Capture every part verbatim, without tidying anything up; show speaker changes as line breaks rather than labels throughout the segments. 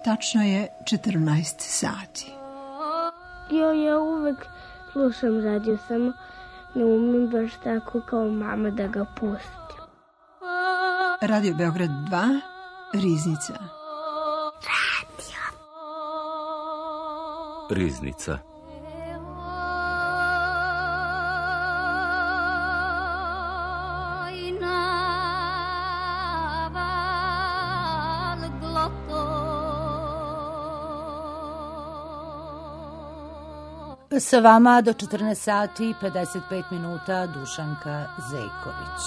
Tačno je četrnaest sati.
Jo, ja uvek slušam radio, samo ne umem baš tako kao mama da ga pustim.
Radio Beograd dva, Riznica.
Radio.
Riznica.
Sa vama do četrnaest sati i pedeset pet minuta Dušanka Zejković.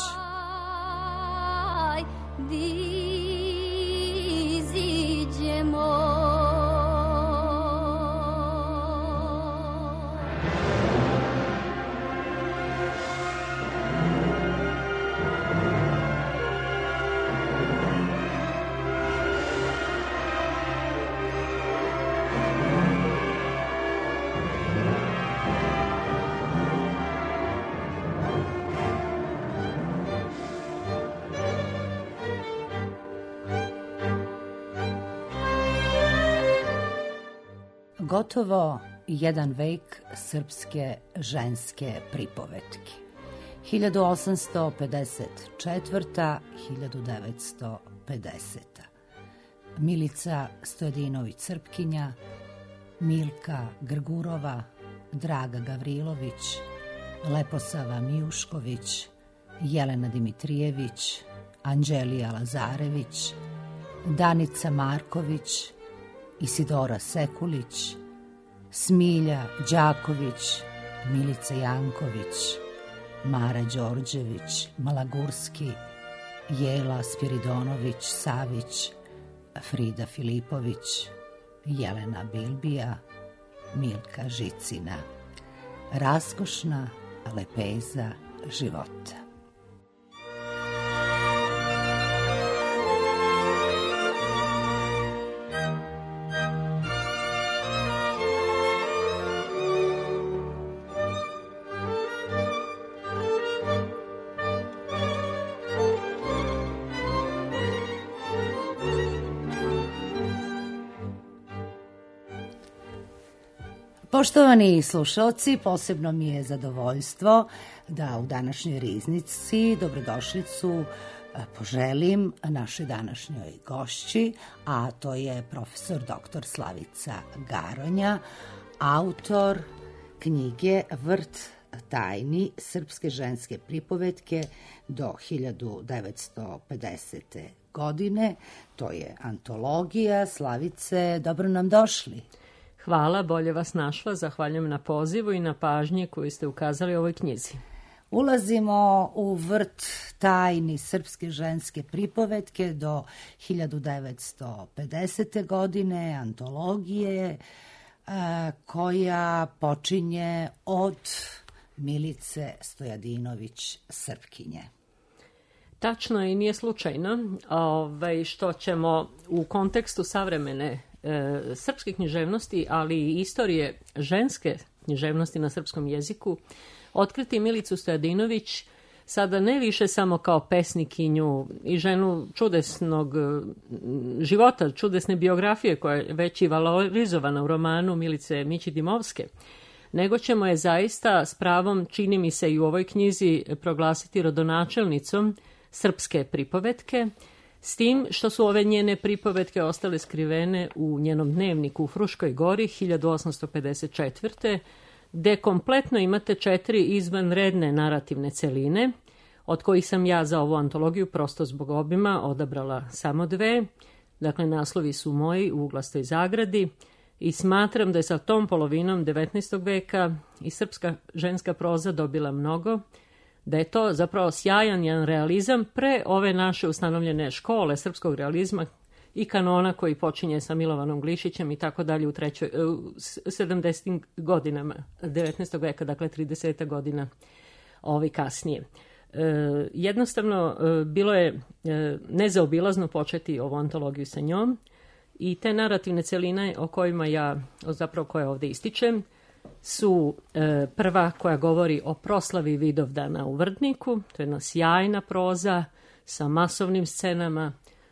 Gotovo jedan vek srpske ženske pripovetke. hiljadu osamsto pedeset četvrta do hiljadu devetsto pedeseta. Milica Stojadinović-Srpkinja, Milka Grgurova, Draga Gavrilović, Leposava Mijušković, Jelena Dimitrijević, Anđelija Lazarević, Danica Marković, Isidora Sekulić, Smilja Đaković, Milica Janković, Mara Đorđević, Malagurski, Jela Spiridonović Savić, Frida Filipović, Jelena Bilbija, Milka Žicina. Raskošna lepeza života. Poštovani slušalci, posebno mi je zadovoljstvo da u današnjoj Riznici dobrodošlicu poželim našoj današnjoj gošći, a to je profesor doktor Slavica Garonja, autor knjige Vrt tajni srpske ženske pripovetke do hiljadu devetsto pedesete godine. To je antologija. Slavice, dobro nam došli.
Hvala, bolje vas našla, zahvaljujem na pozivu i na pažnji koju ste ukazali ovoj knjizi.
Ulazimo u Vrt tajni srpske ženske pripovetke do hiljadu devetsto pedesete godine, antologije koja počinje od Milice Stojadinović-Srpkinje.
Tačno i nije slučajno ovaj, što ćemo u kontekstu savremene e, srpske književnosti, ali i istorije ženske književnosti na srpskom jeziku, otkriti Milicu Stojadinović sada ne više samo kao pesnikinju i ženu čudesnog života, čudesne biografije koja je već i valorizovana u romanu Milice Mići-Dimovske, nego ćemo je zaista s pravom, čini mi se i u ovoj knjizi, proglasiti rodonačelnicom srpske pripovetke, s tim što su ove njene pripovetke ostale skrivene u njenom dnevniku u Fruškoj gori hiljadu osamsto pedeset četvrte. gde kompletno imate četiri izvanredne narativne celine, od kojih sam ja za ovu antologiju, prosto zbog obima, odabrala samo dve. Dakle, naslovi su moji u uglastoj zagradi i smatram da je sa tom polovinom devetnaestog veka i srpska ženska proza dobila mnogo, da je to zapravo sjajan jedan realizam pre ove naše ustanovljene škole srpskog realizma i kanona koji počinje sa Milovanom Glišićem i tako dalje u trećoj, u sedamdesetim godinama devetnaestog veka, dakle trideset godina ovi kasnije. E, jednostavno, e, bilo je e, nezaobilazno početi ovu antologiju sa njom i te narativne celine o kojima ja, zapravo koje ovde ističem, su e, prva koja govori o proslavi Vidovdana u Vrdniku, to je jedna sjajna proza sa masovnim scenama,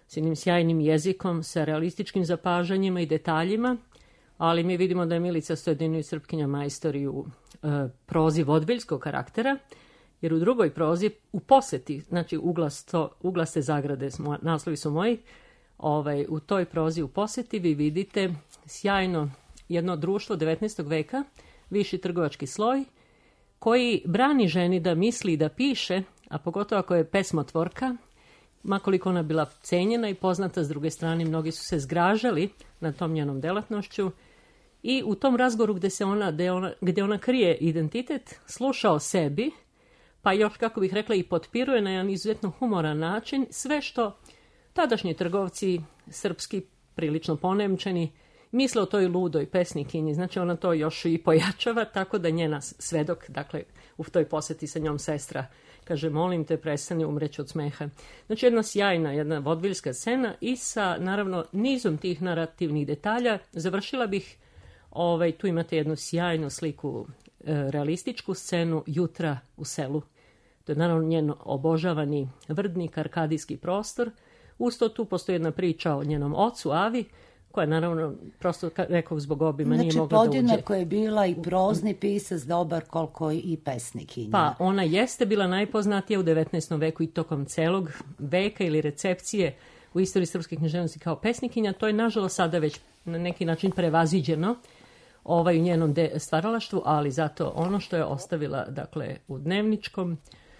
s jednim sjajnim jezikom, sa realističkim zapažanjima i detaljima, ali mi vidimo da je Milica Stojadinović Srpkinja majstori u e, prozi vodbiljskog karaktera, jer u drugoj prozi, u poseti, znači uglasto, uglaste zagrade, naslovi su moji, ovaj, u toj prozi u poseti vi vidite sjajno jedno društvo devetnaestog veka, viši trgovački sloj, koji brani ženi da misli i da piše, a pogotovo ako je pesmotvorka, makoliko ona bila cenjena i poznata, s druge strane mnogi su se zgražali nad tom njenom delatnošću i u tom razgovoru gde, se ona, gde, ona, gde ona krije identitet, sluša o sebi, pa još, kako bih rekla, i potpiruje na jedan izuzetno humoran način sve što tadašnji trgovci srpski, prilično ponemčeni, misle o toj ludoj pesnikinji. Znači ona to još i pojačava, tako da njena svedok, dakle u toj poseti sa njom sestra, kaže, molim te, prestani, umreći od smeha. Znači jedna sjajna, jedna vodbiljska scena i sa, naravno, nizom tih narativnih detalja. Završila bih, ovaj, tu imate jednu sjajnu sliku, e, realističku scenu jutra u selu. To je naravno njen obožavani vrdnik, arkadijski prostor. Usto tu postoji jedna priča o njenom ocu, Avi, koja naravno, prosto rekao zbog obima,
znači,
nije mogla da uđe.
Znači podjednako je bila i prozni pisac, dobar koliko i pesnikinja.
Pa ona jeste bila najpoznatija u devetnaestom veku i tokom celog veka ili recepcije u istoriji srpske književnosti kao pesnikinja. To je nažalost sada već na neki način prevaziđeno ovaj, u njenom stvaralaštvu, ali zato ono što je ostavila, dakle, u dnevničkom,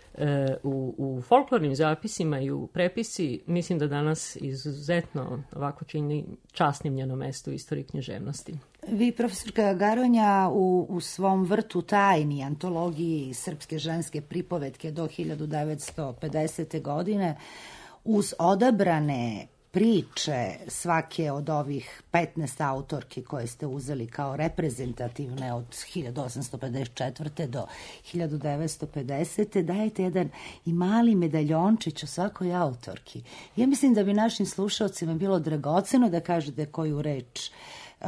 U, u folklornim zapisima i u prepisi, mislim da danas izuzetno ovako čini časnim njeno mesto u istoriji književnosti.
Vi, profesorka Garonja, u, u svom vrtu tajni, antologiji srpske ženske pripovetke do hiljadu devetsto pedesete. godine, uz odabrane priče svake od ovih petnaest autorki koje ste uzeli kao reprezentativne od hiljadu osamsto pedeset četvrte. do hiljadu devetsto pedesete. dajete jedan i mali medaljončić o svakoj autorki. Ja mislim da bi našim slušalcima bilo dragoceno da kažete koju reč Uh,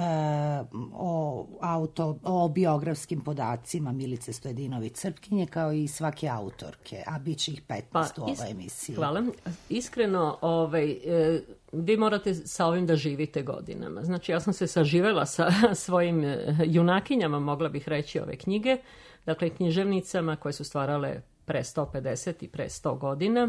o, auto, o biografskim podacima Milice Stojadinović Srpkinje, kao i svake autorke, a bit će ih petnaest pa, u ovoj emisiji.
Hvala. Iskreno, ovaj, e, vi morate sa ovim da živite godinama. Znači, ja sam se saživela sa svojim junakinjama, mogla bih reći, ove knjige, dakle, književnicama koje su stvarale pre sto pedeset i pre sto godina.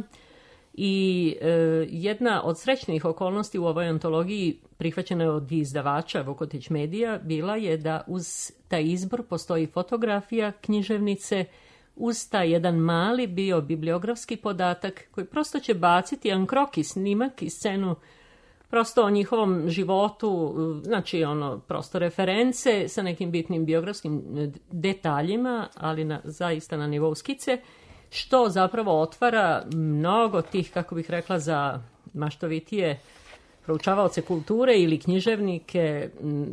I e, jedna od srećnih okolnosti u ovoj antologiji, prihvaćena od izdavača Vukotić Medija, bila je da uz taj izbor postoji fotografija književnice, uz taj jedan mali bio bibliografski podatak koji prosto će baciti jedan kroki snimak i scenu prosto o njihovom životu, znači ono prosto reference sa nekim bitnim biografskim detaljima, ali na, zaista na nivou skice, što zapravo otvara mnogo tih, kako bih rekla, za maštovitije proučavaoce kulture ili književnike,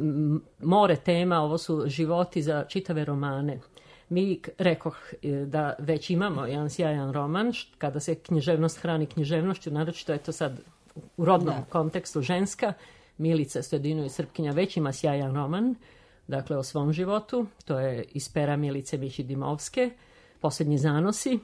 more tema, ovo su životi za čitave romane. Mi, rekoh, da već imamo jedan sjajan roman, kada se književnost hrani književnošću, naročito je to sad u rodnom da. kontekstu ženska, Milica Stojadinović Srpkinja već ima sjajan roman, dakle o svom životu, to je iz pera Milice Mići-Dimovske, Posljednji zanosi,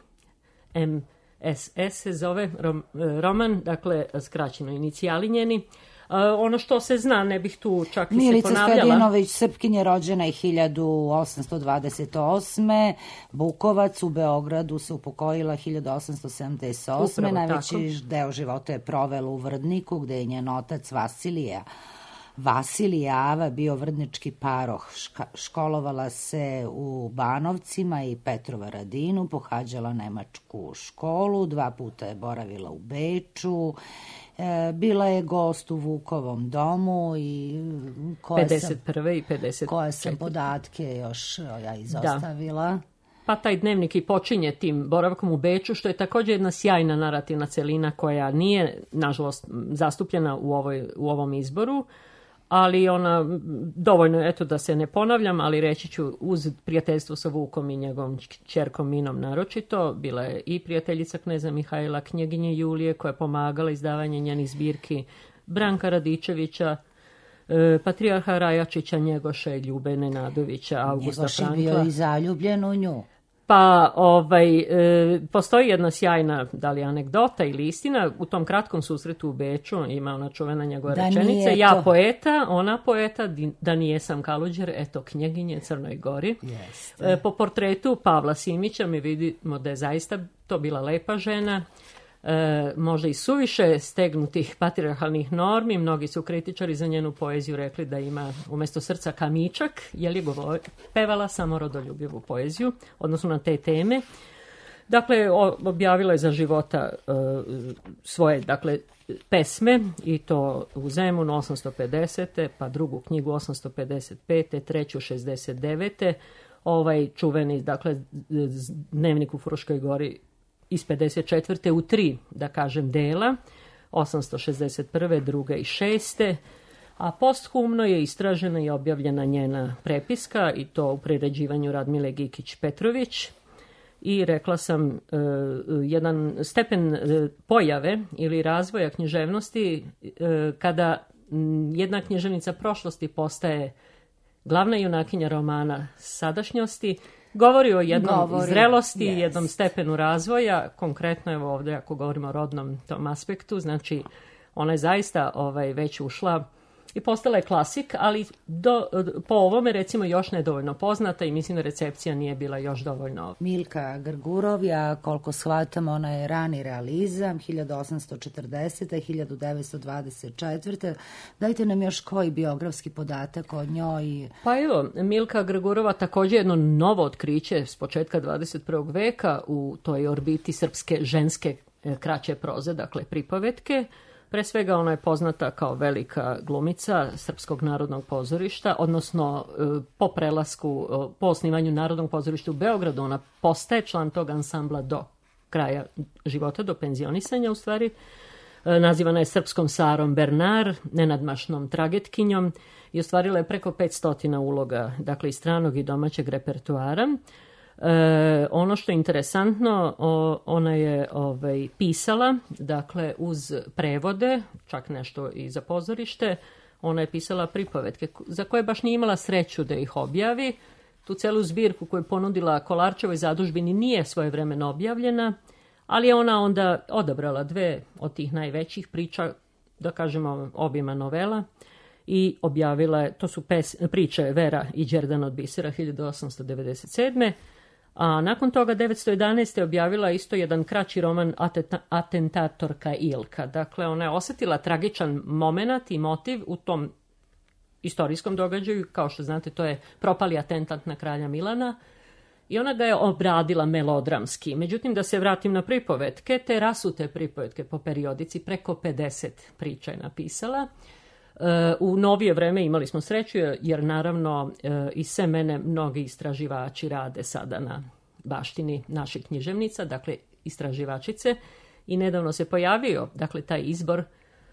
M S S se zove rom, roman, dakle skraćeno inicijali njeni. Uh, ono što se zna, ne bih tu čak i
Milica
se ponavljala.
Milica Stojadinović Srpkinja rođena je hiljadu osamsto dvadeset osme. Bukovac, u Beogradu se upokojila hiljadu osamsto sedamdeset osme. Upravo najveći tako. Deo života je provela u Vrdniku, gde je njen otac Vasilija Vasilija Ava bio vrdnički paroh. Školovala se u Banovcima i Petrovaradinu, pohađala nemačku školu, dva puta je boravila u Beču, e, bila je gost u Vukovom domu i koje
pedeset prve. i pedeset četvrte.
Koje sam podatke još ja izostavila.
Da. Pa taj dnevnik i počinje tim boravkom u Beču, što je također jedna sjajna narativna celina koja nije, nažalost, zastupljena u, ovoj, u ovom izboru, ali ona, dovoljno, eto da se ne ponavljam, ali reći ću, uz prijateljstvo sa Vukom i njegovom ćerkom Minom naročito, bila je i prijateljica kneza Mihajla, knjeginje Julije, koja je pomagala izdavanje njenih zbirki, Branka Radičevića, patrijarha Rajačića, Njegoša, Ljube Nenadovića, Augusta Frankla.
Njegoš je bio i zaljubljen u nju.
Pa ovaj, e, postoji jedna sjajna, da li anegdota ili istina, u tom kratkom susretu u Beču ima ona čuvena njegova
da
rečenica, ja poeta, ona poeta, da nijesam Kaluđer, eto knjeginje Crnoj Gori. E, po portretu Pavla Simića mi vidimo da je zaista to bila lepa žena, E, možda i suviše stegnutih patrijarhalnih normi. Mnogi su kritičari za njenu poeziju rekli da ima umjesto srca kamičak, jer je govor, pevala samo rodoljubivu poeziju, odnosno na te teme. Dakle, objavila je za života e, svoje, dakle, pesme, i to u Zemunu osamsto pedesete, pa drugu knjigu osamsto pedeset pete, treću šezdeset devete, ovaj čuveni, dakle, Dnevnik u Fruškoj Gori iz pedeset četvrte u tri, da kažem, dela, osamsto šezdeset prve, druge i šeste, a posthumno je istražena i objavljena njena prepiska, i to u priređivanju Radmile Gikić-Petrović, i rekla sam, uh, jedan stepen uh, pojave ili razvoja književnosti, uh, kada um, jedna književnica prošlosti postaje glavna junakinja romana sadašnjosti, govori o jednom govori, zrelosti, yes. jednom stepenu razvoja, konkretno evo ovdje ako govorimo o rodnom tom aspektu, znači ona je zaista ovaj, već ušla i postala je klasik, ali do, po ovome recimo još nedovoljno poznata i mislim da recepcija nije bila još dovoljno.
Milka Grgurovja, koliko shvatam, ona je rani realizam, hiljadu osamsto četrdesete do hiljadu devetsto dvadeset četvrte. Dajte nam još koji biografski podatak o njoj.
Pa evo, Milka Grgurova također jedno novo otkriće s početka dvadeset prvog veka u toj orbiti srpske ženske kraće proze, dakle pripovetke. Pre svega ona je poznata kao velika glumica Srpskog narodnog pozorišta, odnosno po prelasku, po osnivanju Narodnog pozorišta u Beogradu, ona postaje član tog ansambla do kraja života, do penzionisanja u stvari. Nazivana je Srpskom Sarom Bernard, nenadmašnom tragetkinjom, i ostvarila je preko petsto uloga, dakle i stranog i domaćeg repertoara. E, ono što je interesantno, o, ona je ovaj, pisala, dakle uz prevode, čak nešto i za pozorište, ona je pisala pripovetke za koje baš nije imala sreću da ih objavi. Tu celu zbirku koju je ponudila Kolarčevoj zadužbini nije svojevremeno objavljena, ali je ona onda odabrala dve od tih najvećih priča, da kažemo obima novela, i objavila je, to su pes, priče Vera i Đerdan od bisera hiljadu osamsto devedeset sedme. A nakon toga devetsto jedanaeste objavila isto jedan kraći roman Atentatorka Ilka. Dakle, ona je osjetila tragičan moment i motiv u tom istorijskom događaju. Kao što znate, to je propali atentat na kralja Milana. I ona ga je obradila melodramski. Međutim, da se vratim na pripovetke, te rasute pripovetke po periodici, preko pedeset priča je napisala. U novije vreme imali smo sreću, jer naravno i sve mene mnogi istraživači rade sada na baštini naših književnica, dakle istraživačice, i nedavno se pojavio dakle taj izbor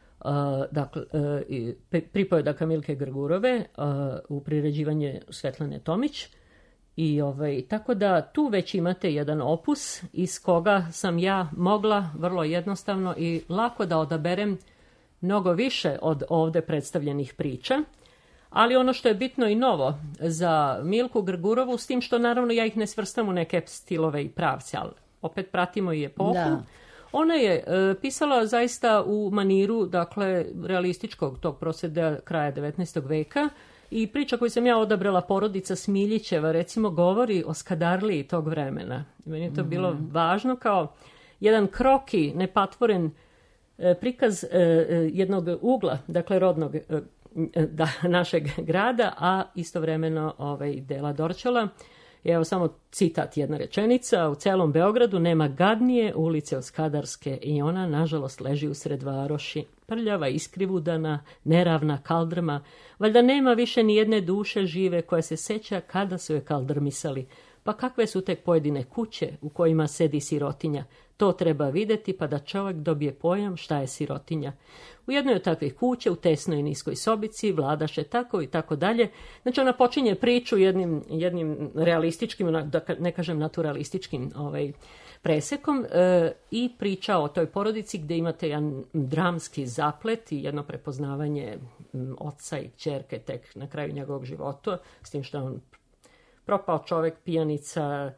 dakle, pripovedaka Milke Grgurove u priređivanje Svetlane Tomić. I ovaj, tako da tu već imate jedan opus iz koga sam ja mogla vrlo jednostavno i lako da odaberem mnogo više od ovdje predstavljenih priča, ali ono što je bitno i novo za Milku Grgurovu, s tim što naravno ja ih ne svrstam u neke stilove i pravce, ali opet pratimo i epohu. Da. Ona je e, pisala zaista u maniru, dakle, realističkog tog proseda kraja devetnaestog veka, i priča koju sam ja odabrala, Porodica Smiljićeva, recimo, govori o skadarliji tog vremena. Meni je to mm-hmm. bilo važno kao jedan kroki, nepatvoren prikaz jednog ugla, dakle rodnog da, našeg grada, a istovremeno ovaj, dela Dorćola. Evo samo citat, jedna rečenica: u celom Beogradu nema gadnije ulice od Skadarske i ona, nažalost, leži usred varoši. Prljava, iskrivudana, neravna, kaldrma. Valjda nema više ni jedne duše žive koja se seća kada su je kaldrmisali. Pa kakve su tek pojedine kuće u kojima sedi sirotinja? To treba vidjeti pa da čovjek dobije pojam šta je sirotinja. U jednoj od takvih kuća, u tesnoj i niskoj sobici, vladaše tako i tako dalje. Znači ona počinje priču jednim, jednim realističkim, da ne kažem naturalističkim ovaj, presekom e, i priča o toj porodici gdje imate jedan dramski zaplet i jedno prepoznavanje m, oca i kćerke tek na kraju njegovog života, s tim što on propao čovjek, pijanica,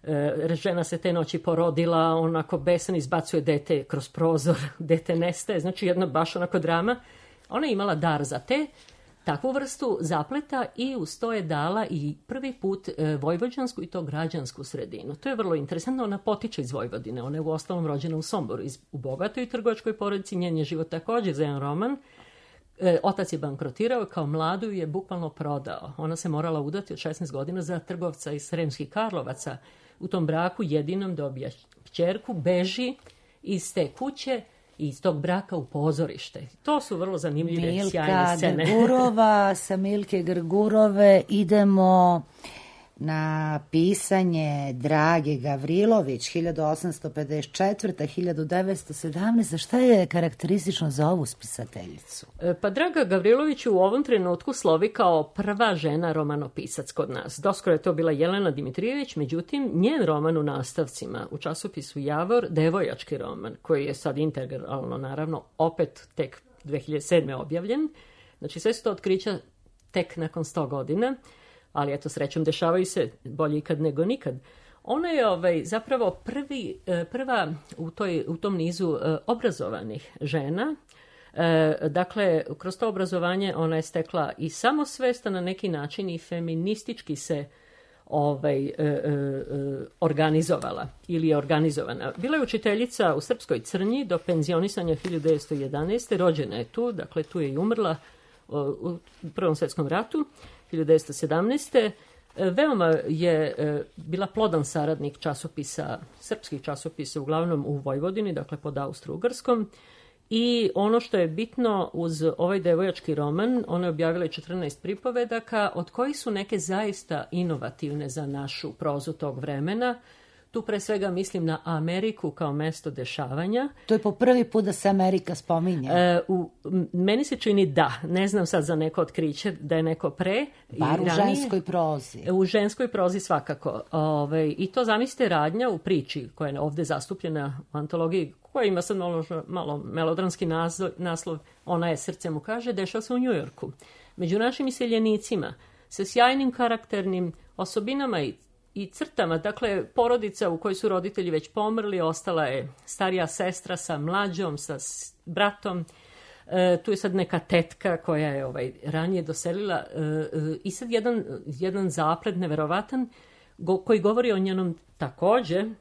e, žena se te noći porodila, onako besan izbacuje dete kroz prozor, dete nestaje, znači jedna baš onako drama. Ona je imala dar za te, takvu vrstu zapleta i uz to je dala i prvi put e, vojvođansku i to građansku sredinu. To je vrlo interesantno, ona potiče iz Vojvodine, ona je u ostalom rođena u Somboru, iz, u bogatoj trgovačkoj porodici, njen je život također za jedan roman. E, otac je bankrotirao, kao mladu je bukvalno prodao. Ona se morala udati od šesnaest godina za trgovca iz Sremskih Karlovaca. U tom braku jedinom dobija kćerku, beži iz te kuće i iz tog braka u pozorište. To su vrlo zanimljive,
Milka
sjajne scene.
Milka Grgurova, sa Milke Grgurove idemo na pisanje Drage Gavrilović, hiljadu osamsto pedeset četvrta do hiljadu devetsto sedamnaesta. Šta je karakteristično za ovu spisateljicu?
Pa Draga Gavrilović u ovom trenutku slovi kao prva žena romanopisac kod nas. Doskoro je to bila Jelena Dimitrijević, međutim, njen roman u nastavcima u časopisu Javor, devojački roman, koji je sad integralno, naravno, opet tek dve hiljade sedme objavljen. Znači, sve su to otkrića tek nakon sto godina, ali eto, srećom, dešavaju se bolje ikad nego nikad. Ona je ovaj, zapravo prvi, prva u, toj, u tom nizu obrazovanih žena. Dakle, kroz to obrazovanje ona je stekla i samosvesta na neki način i feministički se ovaj, organizovala ili je organizovana. Bila je učiteljica u Srpskoj Crnji do penzionisanja hiljadu devetsto jedanaeste. Rođena je tu, dakle tu je i umrla u Prvom svjetskom ratu. hiljadu devetsto sedamnaeste. Veoma je bila plodan saradnik časopisa, srpskih časopisa, uglavnom u Vojvodini, dakle pod Austro-Ugarskom. I ono što je bitno uz ovaj devojački roman, ona je objavila četrnaest pripovedaka, od kojih su neke zaista inovativne za našu prozu tog vremena. Tu pre svega mislim na Ameriku kao mesto dešavanja.
To je po prvi put da se Amerika spominje.
E, u, meni se čini da, ne znam sad za neko otkriće, da je neko pre.
Bar u ranije, ženskoj prozi.
U ženskoj prozi svakako. Ove, I to zamislite radnja u priči koja je ovdje zastupljena u antologiji, koja ima sad malo, malo melodramski naslov, naslov, ona je Srce mu kaže, dešava se u Njujorku. Među našim iseljenicima, sa sjajnim karakternim osobinama i i crtama, dakle, porodica u kojoj su roditelji već pomrli, ostala je starija sestra sa mlađom, sa bratom. E, tu je sad neka tetka koja je ovaj, ranije doselila. E, e, I sad jedan, jedan zaplet neverovatan go, koji govori o njenom također e,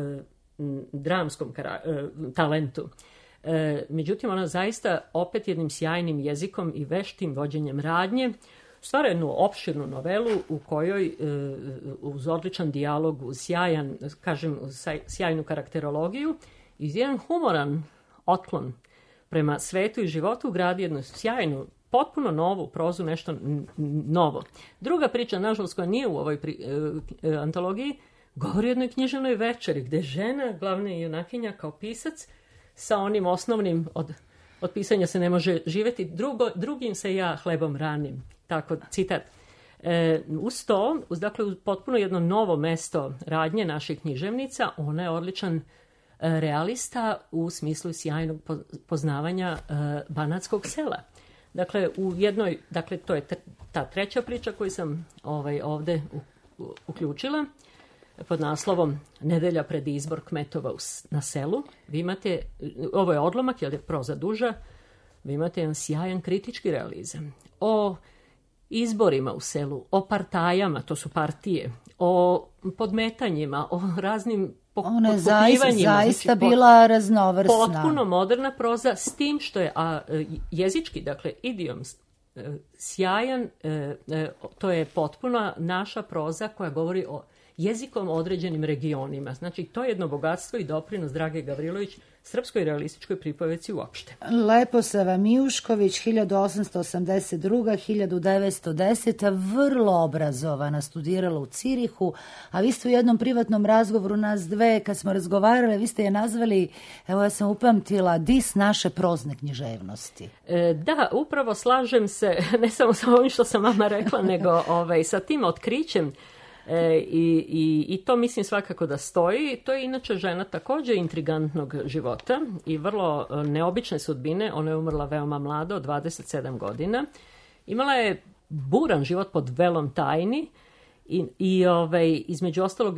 dramskom kara, e, talentu. E, međutim, ona zaista opet jednim sjajnim jezikom i veštim vođenjem radnje stvara jednu opširnu novelu u kojoj e, uz odličan dijalog, uz sjajan, kažem, uz sjajnu karakterologiju i jedan humoran otklon prema svetu i životu gradi jednu sjajnu, potpuno novu prozu, nešto novo. Druga priča, nažalost, koja nije u ovoj pri, e, e, antologiji, govori o jednoj književnoj večeri gde žena, glavna junakinja kao pisac, sa onim osnovnim od, od pisanja se ne može živjeti, drugo, drugim se ja hlebom ranim. Tako, citat. E, uz to, uz, dakle, uz potpuno jedno novo mesto radnje naših književnica, ona je odličan e, realista u smislu sjajnog poznavanja e, banatskog sela. Dakle, u jednoj, dakle, to je ta treća priča koju sam ovaj, ovdje u, u, uključila pod naslovom Nedelja pred izbor kmetova na selu. Vi imate, ovo je odlomak, jer je proza duža, vi imate jedan sjajan kritički realizam o izborima u selu, o partajama, to su partije, o podmetanjima, o raznim potkupljivanjima. Ona je zaista,
zaista znači, bila raznovrsna.
Potpuno moderna proza, s tim što je a, jezički, dakle, idiom sjajan, to je potpuno naša proza koja govori o jezikom određenim regionima. Znači, to je jedno bogatstvo i doprinos Drage Gavrilović srpskoj realističkoj pripoveci uopšte.
Leposava Mijušković, hiljadu osamsto osamdeset druga do hiljadu devetsto deseta, vrlo obrazovana, studirala u Cirihu, a vi ste u jednom privatnom razgovoru nas dve, kad smo razgovarale, vi ste je nazvali, evo ja sam upamtila, dis naše prozne književnosti.
E, da, upravo slažem se, ne samo sa ovim što sam vama rekla, nego ovaj, sa tim otkrićem. E, i, i, I to mislim svakako da stoji. To je inače žena također intrigantnog života i vrlo neobične sudbine. Ona je umrla veoma mlada, od dvadeset sedam godina. Imala je buran život pod velom tajni i, i ovaj, između ostalog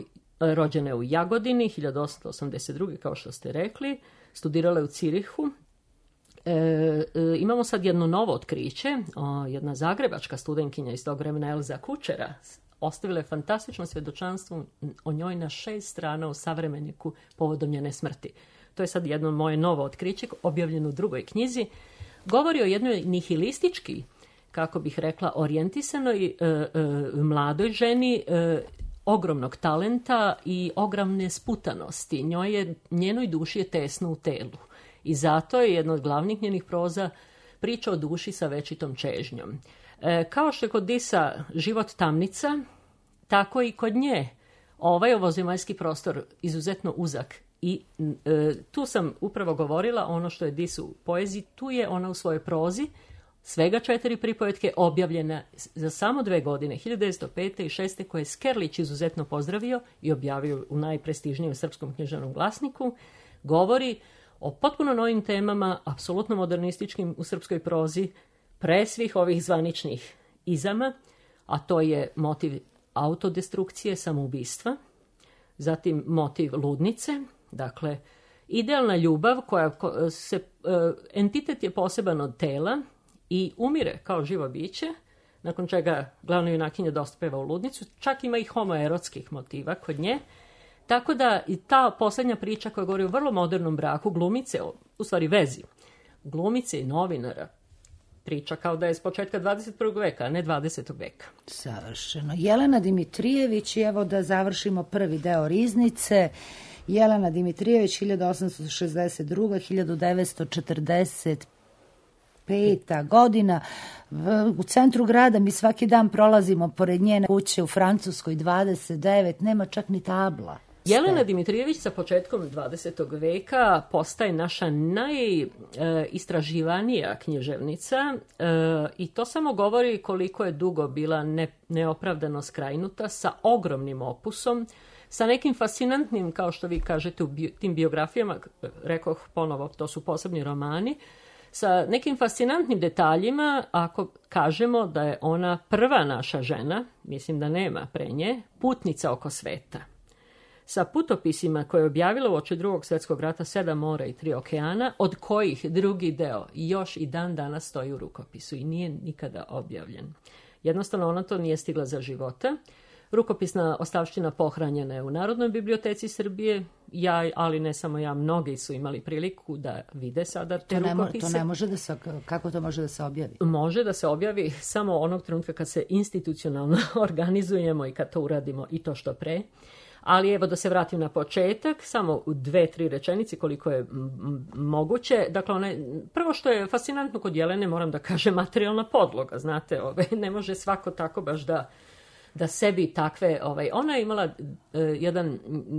rođena je u Jagodini, hiljadu osamsto osamdeset druge. kao što ste rekli, studirala je u Cirihu. E, e, imamo sad jedno novo otkriće, o, jedna zagrebačka studentkinja iz tog vremena, Elza Kučera, ostavila je fantastično svjedočanstvo o njoj na šest strana u Savremeniku povodom njene smrti. To je sad jedno moje novo otkriće, objavljeno u drugoj knjizi. Govori o jednoj nihilistički, kako bih rekla, orijentisanoj e, e, mladoj ženi, e, ogromnog talenta i ogromne sputanosti. Njoj je, njenoj duši je tesno u telu. I zato je jedna od glavnih njenih proza priča o duši sa večitom čežnjom. E, kao što je kod Disa život tamnica, tako i kod nje ovaj ovozemaljski prostor izuzetno uzak. I e, tu sam upravo govorila ono što je Dis u poeziji, tu je ona u svojoj prozi, svega četiri pripovetke objavljena za samo dve godine, hiljadu devetsto pete i šeste. koje je Skerlić izuzetno pozdravio i objavio u najprestižnijem srpskom književnom glasniku, govori o potpuno novim temama, apsolutno modernističkim u srpskoj prozi, pre svih ovih zvaničnih izama, a to je motiv autodestrukcije, samoubistva, zatim motiv ludnice, dakle, idealna ljubav koja se, entitet je poseban od tela i umire kao živo biće, nakon čega glavna junakinja dospeva u ludnicu, čak ima i homoerotskih motiva kod nje. Tako da i ta posljednja priča koja govori o vrlo modernom braku glumice, u stvari vezi, glumice i novinara, priča kao da je s početka dvadeset prvog veka, a ne dvadesetog veka.
Savršeno. Jelena Dimitrijević, i evo da završimo prvi deo Riznice. Jelena Dimitrijević, hiljadu osamsto šezdeset druga. do hiljadu devetsto četrdeset peta. godina. U centru grada mi svaki dan prolazimo pored njene kuće u Francuskoj dvadeset devet. Nema čak ni tabla.
Jelena Dimitrijević sa početkom dvadesetog veka postaje naša najistraživanija književnica e, i to samo govori koliko je dugo bila ne, neopravdano skrajnuta, sa ogromnim opusom, sa nekim fascinantnim, kao što vi kažete, u bio, tim biografijama, rekoh ponovo, to su posebni romani, sa nekim fascinantnim detaljima, ako kažemo da je ona prva naša žena, mislim da nema pre nje, putnica oko sveta. Sa putopisima koje je objavila uoči drugog svjetskog rata, sedam mora i tri okeana, od kojih drugi deo još i dan danas stoji u rukopisu i nije nikada objavljen. Jednostavno ona to nije stigla za života. Rukopisna ostavština pohranjena je u Narodnoj biblioteci Srbije. Ja, ali ne samo ja, mnogi su imali priliku da vide sada te
to ne
rukopise.
To ne može da se, kako to može da se objavi?
Može da se objavi samo onog trenutka kad se institucionalno organizujemo i kad to uradimo i to što pre. Ali evo da se vratim na početak, samo u dve, tri rečenice koliko je m- moguće. Dakle, one, prvo što je fascinantno kod Jelene, moram da kažem, materijalna podloga. Znate, ove, ne može svako tako baš da, da sebi takve... Ovaj, ona je imala e, jedan,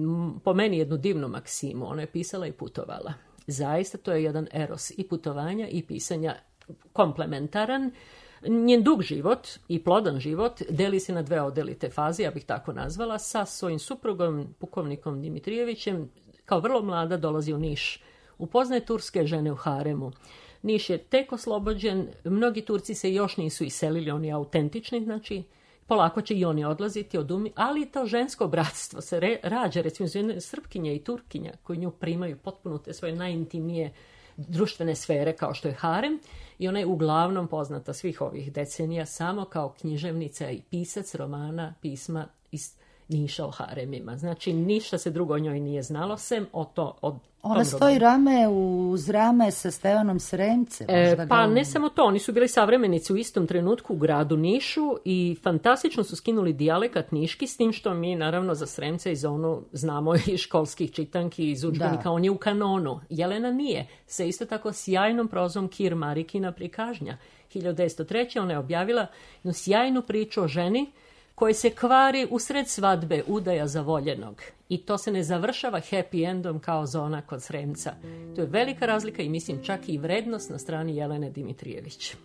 po meni jednu divnu maksimu. Ona je pisala i putovala. Zaista to je jedan eros i putovanja i pisanja komplementaran. Njen dug život i plodan život deli se na dve odelite faze, ja bih tako nazvala, sa svojim suprugom, pukovnikom Dimitrijevićem. Kao vrlo mlada dolazi u Niš. Upoznaje turske žene u haremu. Niš je tek oslobođen, mnogi Turci se još nisu iselili, oni autentični, znači polako će i oni odlaziti od umi, ali to žensko bratstvo se re, rađa, recimo jedne Srpkinje i Turkinja koji nju primaju potpuno te svoje najintimnije društvene sfere kao što je harem, i ona je uglavnom poznata svih ovih decenija samo kao književnica i pisac romana, pisma iz Niša o haremima. Znači ništa se drugo o njoj nije znalo, sem o to, od
Ona stoji rame uz rame sa Stevanom Sremcem.
E, pa ne samo to, oni su bili savremenici u istom trenutku u gradu Nišu i fantastično su skinuli dijalekat niški, s tim što mi naravno za Sremca iz onu znamo iz školskih čitanki, iz udžbenika, on je u kanonu. Jelena nije, sa isto tako sjajnom prozom Kir Marikina Prikažnja. hiljadu devetsto treće. ona je objavila jednu sjajnu priču o ženi koji se kvari usred svadbe, udaja zavoljenog. I to se ne završava happy endom kao zona kod Sremca. To je velika razlika i mislim čak i vrednost na strani Jelene Dimitrijević.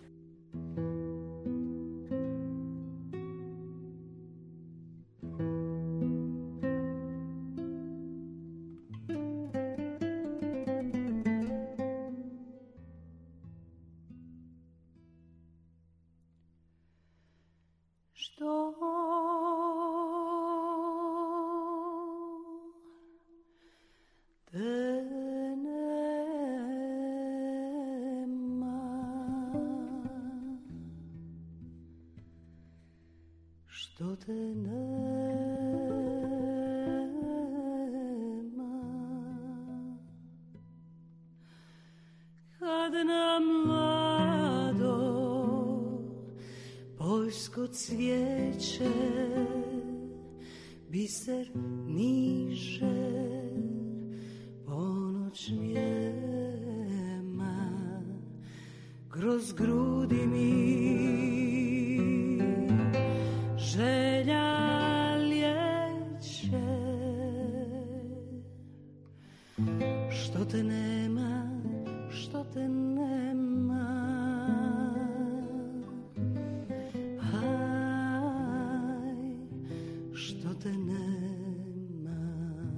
Što
što te nema. Kad nam mlado poljsko cvijeće biser niže ponoć njema kroz grudi mi želja lijeće. Što te nema, što te nema, aj, što te nema.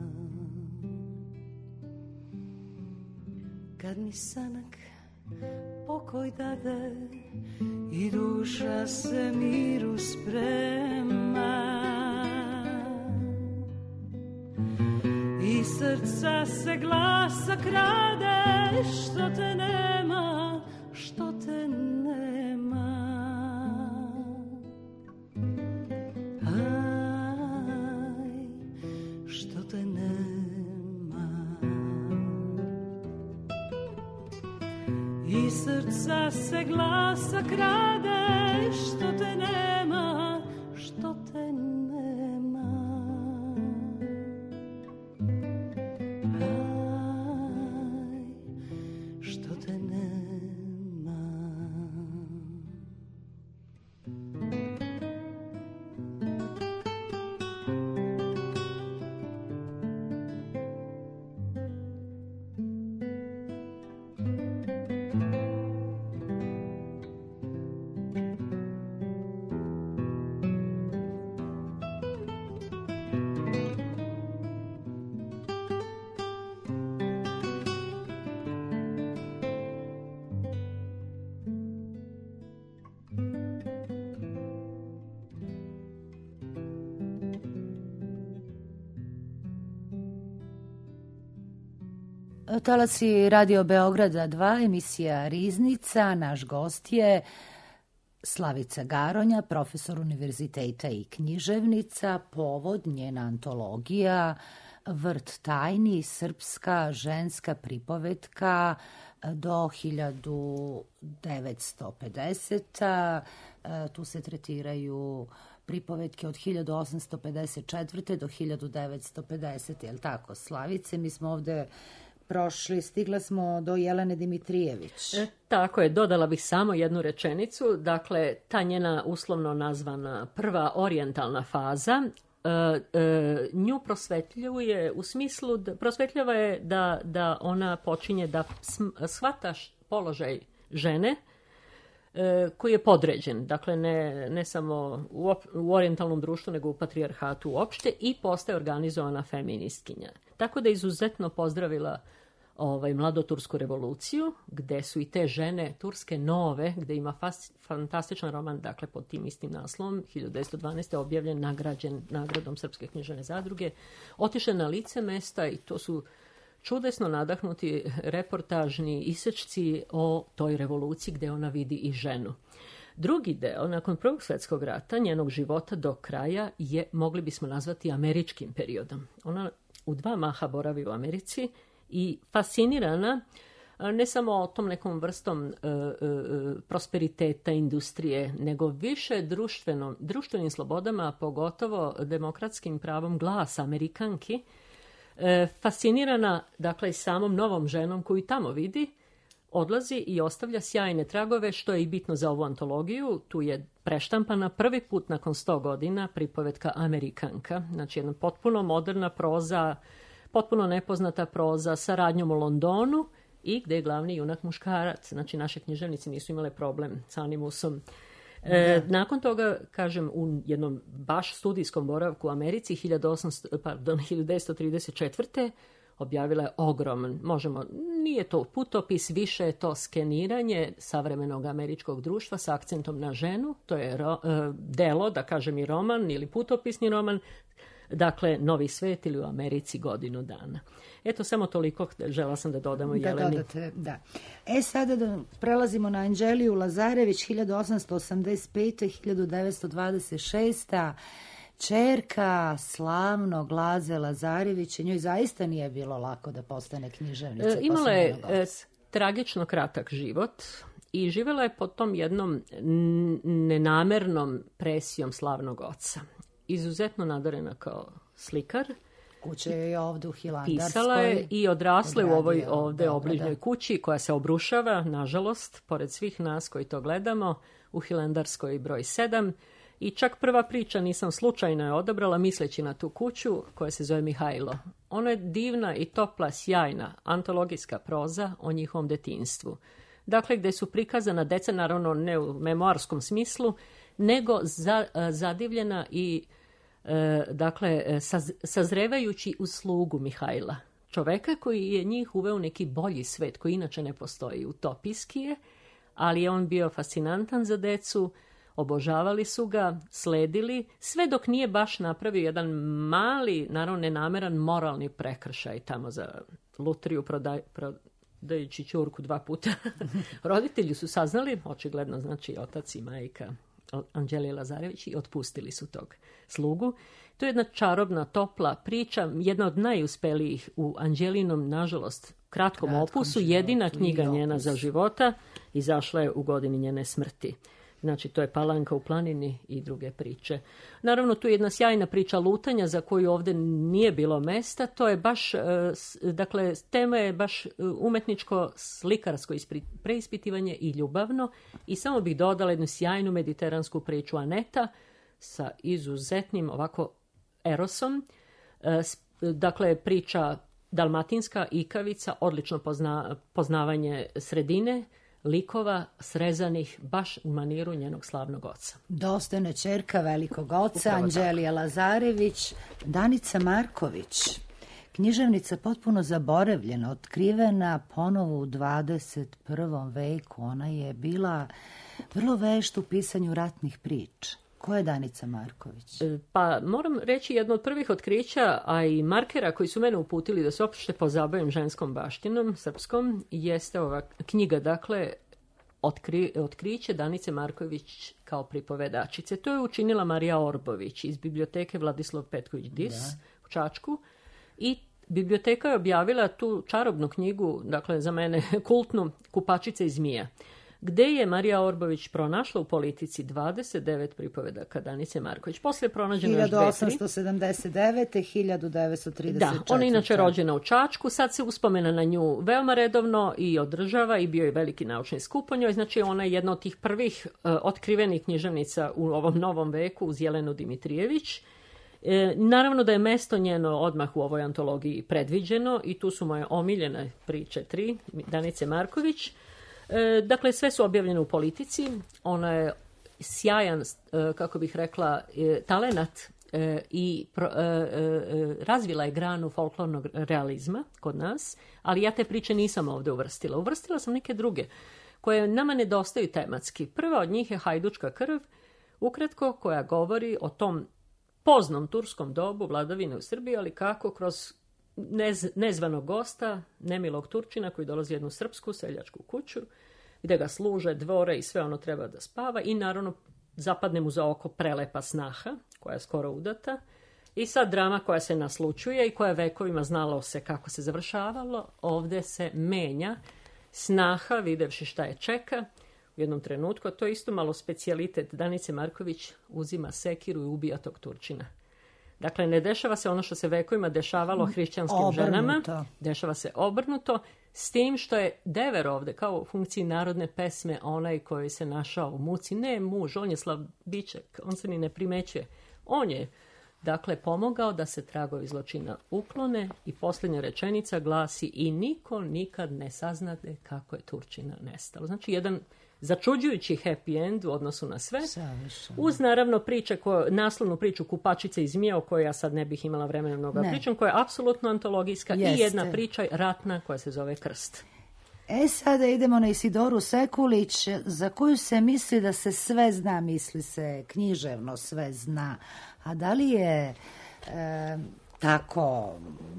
Kad mi sanak pokoj dade i duša se miru sprema i srca se glasa krade, što te nema, što te nema, aj, što te nema. I srca se glasa krade, što te nema, što te nema, aj, što te nema.
Talasi Radio Beograda dva, emisija Riznica. Naš gost je Slavica Garonja, profesor univerziteta i književnica. Povod njena antologija Vrt tajni, srpska ženska pripovetka do hiljadu devetsto pedesete. Tu se tretiraju pripovetke od hiljadu osamsto pedeset četvrte do hiljadu devetsto pedesete. Je li tako, Slavice? Mi smo ovde prošli, stigla smo do Jelene Dimitrijević.
E, tako je, dodala bih samo jednu rečenicu. Dakle, ta njena uslovno nazvana prva orijentalna faza, e, e, nju prosvetljuje u smislu, da, prosvetljava je da, da ona počinje da shvata položaj žene e, koji je podređen. Dakle, ne, ne samo u, u orijentalnom društvu, nego u patrijarhatu uopšte, i postaje organizovana feministkinja. Tako da je izuzetno pozdravila ovaj, mladotursku revoluciju, gde su i te žene turske nove, gde ima fas, fantastičan roman, dakle pod tim istim naslovom, hiljadu devetsto dvanaeste. objavljen, nagrađen nagradom Srpske književne zadruge, otišle na lice mesta i to su čudesno nadahnuti reportažni isečci o toj revoluciji gde ona vidi i ženu. Drugi deo, nakon Prvog svjetskog rata, njenog života do kraja je, mogli bismo nazvati, američkim periodom. Ona u dva maha boravi u Americi i fascinirana ne samo tom nekom vrstom e, e, prosperiteta, industrije, nego više društveno, društvenim slobodama, pogotovo demokratskim pravom glasa Amerikanki, e, fascinirana, dakle, i samom novom ženom koju tamo vidi, odlazi i ostavlja sjajne tragove, što je i bitno za ovu antologiju. Tu je preštampana prvi put nakon sto godina pripovetka Amerikanka. Znači, jedna potpuno moderna proza, potpuno nepoznata proza sa radnjom u Londonu i gde je glavni junak muškarac. Znači, naše književnici nisu imale problem sa animusom. E, nakon toga, kažem, u jednom baš studijskom boravku u Americi hiljadu osamsto, pardon, hiljadu devetsto trideset četvrte. objavila je ogroman, možemo, nije to putopis, više je to skeniranje savremenog američkog društva sa akcentom na ženu. To je ro, delo, da kažem, i roman ili putopisni roman, dakle, Novi svet ili u Americi godinu dana. Eto, samo toliko žela sam da dodamo
da
Jeleni.
Dodate, da. E, sada da prelazimo na Anđeliju Lazarević, hiljadu osamsto osamdeset pete do hiljadu devetsto dvadeset šeste. Ćerka slavnog Laze Lazarevića, njoj zaista nije bilo lako da postane književnica.
E, imala je e, tragično kratak život i živjela je pod tom jednom nenamernom presijom slavnog oca. Izuzetno nadarena kao slikar.
Kuća je ovdje u Hilandarskoj.
Pisala je i odrasla u ovoj ovdje
dobro,
obližnjoj
da.
kući koja se obrušava, nažalost, pored svih nas koji to gledamo, u Hilandarskoj broj sedam. I čak prva priča nisam slučajno je odabrala misleći na tu kuću koja se zove Mihajlo. Ona je divna i topla, sjajna, antologijska proza o njihovom detinjstvu. Dakle, gdje su prikazana deca, naravno ne u memoarskom smislu, nego za, zadivljena i e, dakle, saz, sazrevajući u slugu Mihajla. Čoveka koji je njih uveo u neki bolji svet koji inače ne postoji, utopijski je, ali je on bio fascinantan za decu, obožavali su ga, sledili, sve dok nije baš napravio jedan mali, naravno nenameran moralni prekršaj tamo za lutriju prodaj, prodajući ćurku dva puta. Roditelji su saznali, očigledno znači otac i majka Anđelije Lazarević, i otpustili su tog slugu. To je jedna čarobna, topla priča, jedna od najuspelijih u Anđelinom, nažalost, kratkom, kratkom opusu, životu, jedina knjiga njena za života, izašla je u godini njene smrti. Znači, to je Palanka u planini i druge priče. Naravno, tu je jedna sjajna priča lutanja za koju ovdje nije bilo mesta. To je baš, dakle, tema je baš umetničko, slikarsko preispitivanje i ljubavno. I samo bih dodala jednu sjajnu mediteransku priču Aneta sa izuzetnim ovako erosom. Dakle, priča dalmatinska, ikavica, odlično pozna, poznavanje sredine, likova srezanih baš u maniru njenog slavnog oca.
Dostojna ćerka velikog oca,
Upravo
Anđelija Lazarević. Danica Marković, književnica potpuno zaboravljena, otkrivena ponovo u dvadeset prvom veku. Ona je bila vrlo vešta u pisanju ratnih priča. Ko je Danica Marković?
Pa moram reći, jedno od prvih otkrića, a i markera koji su mene uputili da se uopšte pozabavim ženskom baštinom, srpskom, jeste ova knjiga, dakle, otkri, otkriće Danice Marković kao pripovedačice. To je učinila Marija Orbović iz biblioteke Vladislav Petković-Dis u Čačku i biblioteka je objavila tu čarobnu knjigu, dakle za mene kultnu, Kupačice i zmija, gde je Marija Orbović pronašla u politici dvadeset devet pripovedaka Danice Marković. Poslije je pronađeno još dve, tri.
hiljadu osamsto sedamdeset devete. hiljadu devetsto trideset četvrte.
Da, ona je inače rođena u Čačku, sad se uspomena na nju veoma redovno i održava i bio je veliki naučni skup o njoj. Znači, ona je jedna od tih prvih uh, otkrivenih književnica u ovom novom veku uz Jelenu Dimitrijević. E, naravno da je mesto njeno odmah u ovoj antologiji predviđeno i tu su moje omiljene priče tri, Danice Marković. E, dakle, sve su objavljene u politici. Ona je sjajan, e, kako bih rekla, e, talenat e, i pro, e, e, razvila je granu folklornog realizma kod nas, ali ja te priče nisam ovdje uvrstila. Uvrstila sam neke druge koje nama nedostaju tematski. Prva od njih je Hajdučka krv, ukratko, koja govori o tom poznom turskom dobu vladavine u Srbiji, ali kako kroz nez, nezvanog gosta, nemilog Turčina koji dolazi u jednu srpsku seljačku kuću, gdje ga služe dvore i sve ono treba da spava i naravno zapadne mu za oko prelepa snaha, koja je skoro udata, i sad drama koja se naslučuje i koja vekovima znalo se kako se završavalo, ovdje se menja. Snaha, videvši šta je čeka, u jednom trenutku, a to je isto malo specijalitet, Danice Marković uzima sekiru i ubija tog Turčina. Dakle, ne dešava se ono što se vekovima dešavalo hrišćanskim
obrnuto.
ženama, dešava se obrnuto, s tim što je Dever ovdje, kao u funkciji narodne pesme, onaj koji se našao u muci, ne muž, on je slabiček, on se ni ne primećuje. On je, dakle, pomogao da se tragovi zločina uklone i posljednja rečenica glasi i niko nikad ne saznade kako je Turčina nestalo. Znači, jedan začuđujući happy end u odnosu na sve. Savršeno. Uz naravno priče, ko, naslovnu priču Kupačice i zmija, o kojoj ja sad ne bih imala vremena mnogo pričam, koja je apsolutno antologijska. Jeste. I jedna priča ratna koja se zove Krst.
E, sada idemo na Isidoru Sekulić, za koju se misli da se sve zna, misli se književno sve zna. A da li je e, tako...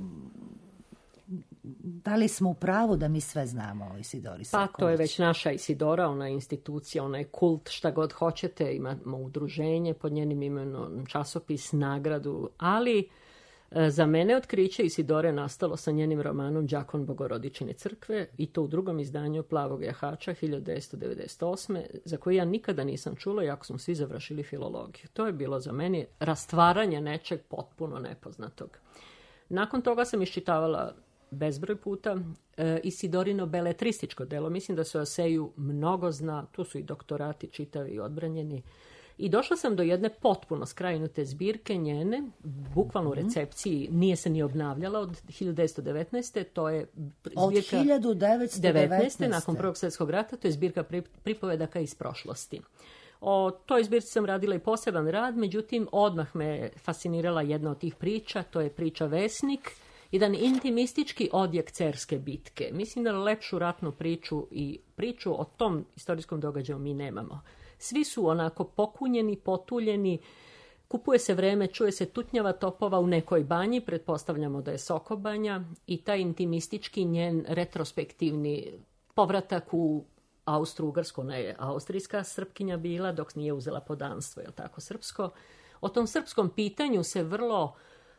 Da li smo u pravu da mi sve znamo o Isidori Sekulić?
Pa to je već naša Isidora, ona je institucija, ona je kult, šta god hoćete, imamo udruženje pod njenim imenom, časopis, nagradu, ali e, za mene otkriće Isidore je nastalo sa njenim romanom Đakon Bogorodičine crkve i to u drugom izdanju Plavog jahača hiljadu devetsto devedeset osme za koji ja nikada nisam čula, iako smo svi završili filologiju. To je bilo za mene rastvaranje nečeg potpuno nepoznatog. Nakon toga sam iščitavala bezbroj puta e, Isidorino beletrističko delo. Mislim da se o eseju mnogo zna, tu su i doktorati čitavi i odbranjeni. I došla sam do jedne potpuno skrajnute zbirke njene, bukvalno u recepciji, nije se ni obnavljala od hiljadu devetsto devetnaeste. To je zbirka
od hiljadu devetsto devetnaeste.
nakon Prvog svjetskog rata, to je zbirka pripovedaka iz prošlosti. O toj zbirci sam radila i poseban rad, međutim odmah me fascinirala jedna od tih priča, to je priča Vesnik, jedan intimistički odjek Cerske bitke. Mislim da lepšu ratnu priču i priču o tom istorijskom događaju mi nemamo. Svi su onako pokunjeni, potuljeni, kupuje se vreme, čuje se tutnjava topova u nekoj banji, pretpostavljamo da je Sokobanja, i taj intimistički njen retrospektivni povratak u Austro-Ugarsku, ona je austrijska Srpkinja bila, dok nije uzela podanstvo, je li tako, srpsko. O tom srpskom pitanju se vrlo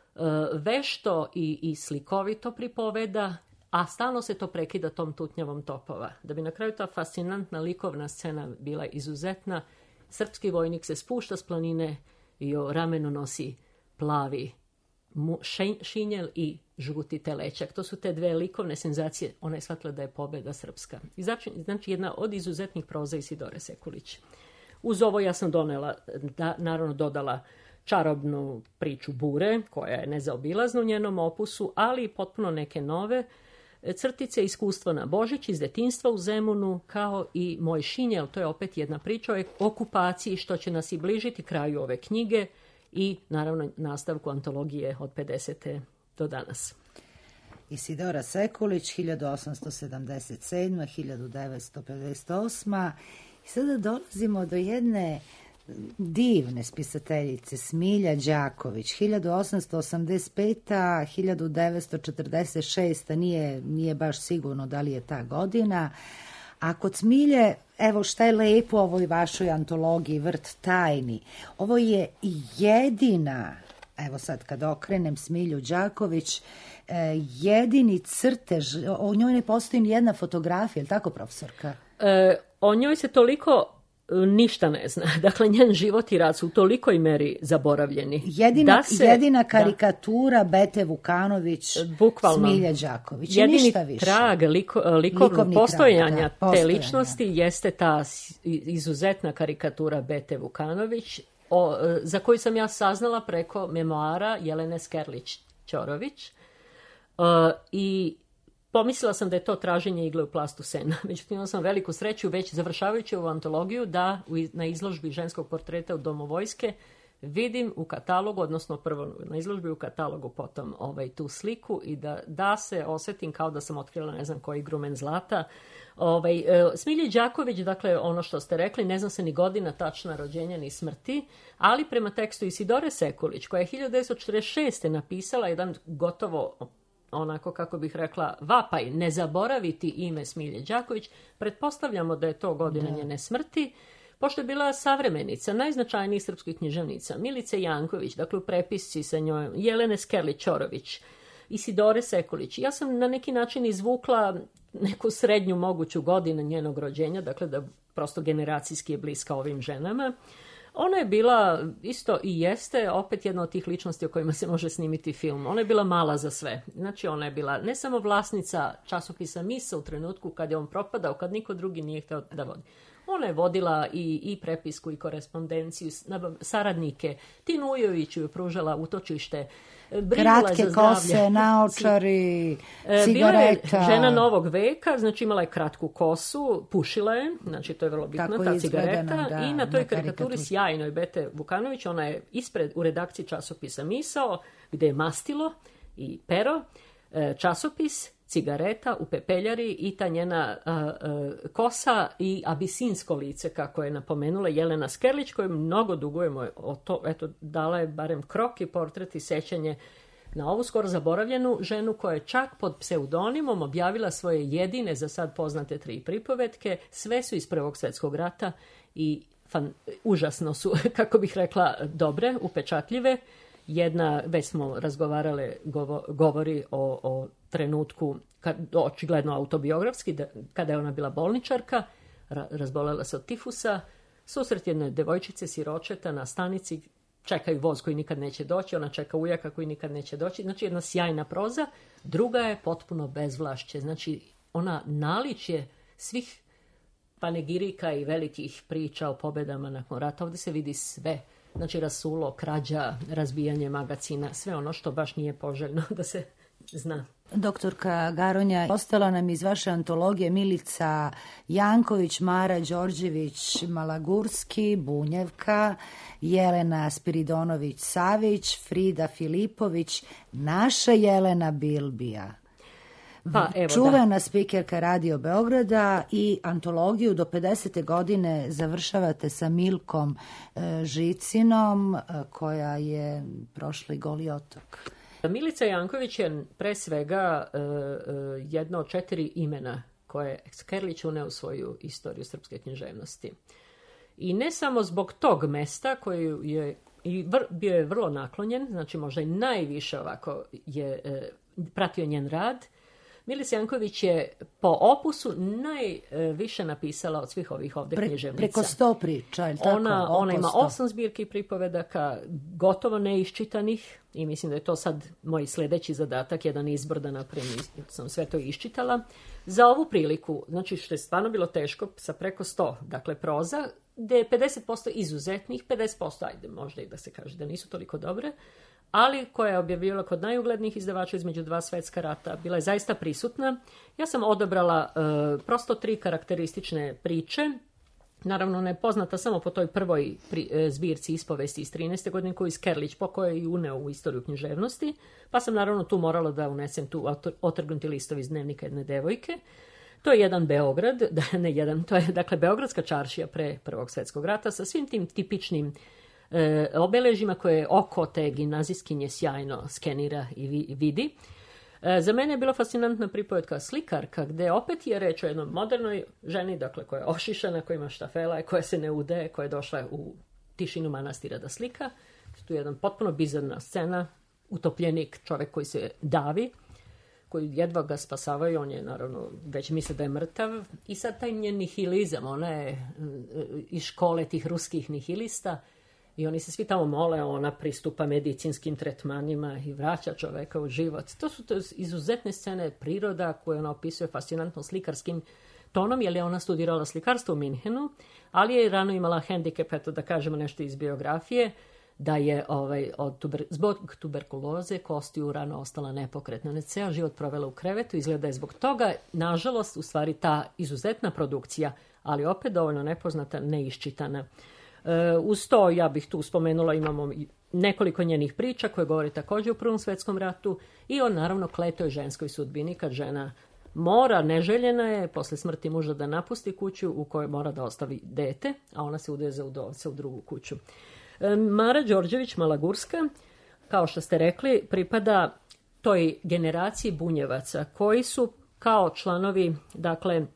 vešto i, i slikovito pripoveda, a stalno se to prekida tom tutnjavom topova. Da bi na kraju ta fascinantna likovna scena bila izuzetna, srpski vojnik se spušta s planine i o ramenu nosi plavi mu, šen, šinjel i žuti telećak. To su te dve likovne senzacije. Ona je shvatila da je pobjeda srpska. I znači, znači jedna od izuzetnih proza Isidore Sekulić. Uz ovo ja sam donela, da, naravno dodala čarobnu priču Bure, koja je nezaobilazna u njenom opusu, ali i potpuno neke nove crtice iskustva na Božić iz detinjstva u Zemunu, kao i Moj šinjel. To je opet jedna priča o okupaciji, što će nas i bližiti kraju ove knjige i naravno nastavku antologije od pedesete do danas.
Isidora Sekulić, hiljadu osamsto sedamdeset sedma do hiljadu devetsto pedeset osma. I sada dolazimo do jedne divne spisateljice, Smilja Đaković, hiljadu osamsto osamdeset peta do hiljadu devetsto četrdeset šesta. Nije, nije baš sigurno da li je ta godina. A kod Smilje, evo šta je lepo u ovoj vašoj antologiji Vrt tajni. Ovo je jedina, evo sad kad okrenem Smilju Đaković, jedini crtež, o njoj ne postoji ni jedna fotografija, je li tako, profesorka?
E, o njoj se toliko ništa ne zna. Dakle, njen život i rad su u tolikoj meri zaboravljeni.
Jedina, se, jedina karikatura da, Bete Vukanović, bukvalno, Smilja Đaković.
Jedini
ništa više.
trag liko, likovnog postojanja trag, da, te postojanja. ličnosti jeste ta izuzetna karikatura Bete Vukanović, o, za koju sam ja saznala preko memoara Jelene Skerlić-Ćorović. Uh, I pomislila sam da je to traženje igle u plastu sena. Međutim, imala sam veliku sreću, već završavajući ovu antologiju, da na izložbi ženskog portreta u Domu vojske vidim u katalogu, odnosno prvo na izložbi u katalogu, potom ovaj, tu sliku i da, da se osjetim kao da sam otkrila ne znam koji grumen zlata. Ovaj, e, Smilji Đaković, dakle, ono što ste rekli, ne znam se ni godina tačna rođenja ni smrti, ali prema tekstu Isidore Sekulić, koja je hiljadu devetsto četrdeset šeste napisala jedan gotovo, onako kako bih rekla, vapaj, ne zaboraviti ime Smilje Đaković, pretpostavljamo da je to godina da. njene smrti, pošto je bila savremenica najznačajnijih srpskih književnica, Milice Janković, dakle u prepisci sa njoj, Jelene Skerlić-Ćorović, Isidore Sekulić. Ja sam na neki način izvukla neku srednju moguću godinu njenog rođenja, dakle da prosto generacijski je bliska ovim ženama. Ona je bila isto i jeste opet jedna od tih ličnosti o kojima se može snimiti film. Ona je bila mala za sve. Znači ona je bila ne samo vlasnica časopisa Misa u trenutku kad je on propadao, kad niko drugi nije htio da vodi. Ona je vodila i, i prepisku i korespondenciju, saradnike. Tinu Ujoviću je pružala utočište.
Kratke kose, naočari, cigareta.
Bila je žena novog veka, znači imala je kratku kosu, pušila je, znači to je vrlo bitno,
tako
ta cigareta.
Da,
i na toj na karikaturi sjajnoj Bete Vukanović, ona je ispred u redakciji časopisa Misao, gde je mastilo i pero, časopis, cigareta u pepeljari i ta njena a, a, kosa i abisinsko lice, kako je napomenula Jelena Skerlić, koju mnogo dugujemo o to, eto, dala je barem krok i portret i sećanje na ovu skoro zaboravljenu ženu koja je čak pod pseudonimom objavila svoje jedine za sad poznate tri pripovetke. Sve su iz Prvog svjetskog rata i fan, užasno su, kako bih rekla, dobre, upečatljive. Jedna, već smo razgovarale, govo, govori o, o trenutku, kad, očigledno autobiografski, da, kada je ona bila bolničarka, ra, razbolela se od tifusa, susret jedne devojčice siročeta na stanici, čekaju voz koji nikad neće doći, ona čeka ujaka koji nikad neće doći, znači jedna sjajna proza. Druga je potpuno bezvlašće, znači ona naličje svih panegirika i velikih priča o pobedama nakon rata. Ovdje se vidi sve, znači rasulo, krađa, razbijanje magacina, sve ono što baš nije poželjno da se zna.
Doktorka Garonja, ostala nam iz vaše antologije Milica Janković, Mara Đorđević Malagurski, Bunjevka, Jelena Spiridonović-Savić, Frida Filipović, naša Jelena Bilbija.
Pa, evo,
čuvena
da.
spikerka Radio Beograda i antologiju do pedesete godine završavate sa Milkom e, Žicinom, e, koja je prošli Goli otok.
Milica Janković je pre svega e, e, jedno od četiri imena koje je Skerlić uneo u svoju istoriju srpske književnosti. I ne samo zbog tog mesta koji je i vr, bio je vrlo naklonjen, znači možda i najviše ovako je e, pratio njen rad. Milica Janković je po opusu najviše napisala od svih ovih ovdje
Pre,
književnica.
Preko sto priča, je li tako?
Ona,
Oko
ona ima
sto.
osam zbirki pripovedaka, gotovo neiščitanih, i mislim da je to sad moj sljedeći zadatak, jedan izbor da napravim, sam sve to iščitala. Za ovu priliku, znači što je stvarno bilo teško, sa preko sto, dakle proza, gdje je pedeset posto izuzetnih, pedeset posto, ajde, možda i da se kaže da nisu toliko dobre, ali koja je objavljivala kod najuglednijih izdavača između dva svjetska rata, bila je zaista prisutna. Ja sam odabrala e, prosto tri karakteristične priče. Naravno, ona je poznata samo po toj prvoj pri, e, zbirci ispovesti iz trinaeste godine koju Skerlić po kojoj je uneo u istoriju književnosti, pa sam naravno tu morala da unesem tu otrgnuti listovi iz dnevnika jedne devojke. To je jedan Beograd, da ne jedan, to je dakle Beogradska čaršija pre Prvog svjetskog rata sa svim tim tipičnim E, obeležima koje oko te gimnazijskinje sjajno skenira i vi, vidi. E, za mene je bila fascinantna pripovetka Slikarka, gde opet je reč o jednoj modernoj ženi, dakle koja je ošišana, koja ima štafela, koja se ne udaje, koja je došla u tišinu manastira da slika. Tu je jedna potpuno bizarna scena, utopljenik, čovjek koji se davi, koji jedva ga spasavaju, on je naravno već misle da je mrtav. I sad taj njen nihilizam, ona je iz škole tih ruskih nihilista, i oni se svi tamo mole, ona pristupa medicinskim tretmanima i vraća čoveka u život. To su to izuzetne scene priroda koje ona opisuje fascinantno slikarskim tonom, jer je ona studirala slikarstvo u Minhenu, ali je rano imala hendikep, eto da kažemo nešto iz biografije, da je ovaj, od tuber, zbog tuberkuloze kostiju rano ostala nepokretna. Ona je ceo život provela u krevetu, izgleda je zbog toga, nažalost, u stvari ta izuzetna produkcija, ali opet dovoljno nepoznata, neiščitana. Uh, uz to, ja bih tu spomenula, imamo nekoliko njenih priča koje govore također o Prvom svjetskom ratu i o naravno kletoj ženskoj sudbini kad žena mora, neželjena je, posle smrti muža da napusti kuću u kojoj mora da ostavi dete, a ona se udaje za udovca u drugu kuću. Uh, Mara Đorđević Malagurska, kao što ste rekli, pripada toj generaciji bunjevaca koji su kao članovi, dakle,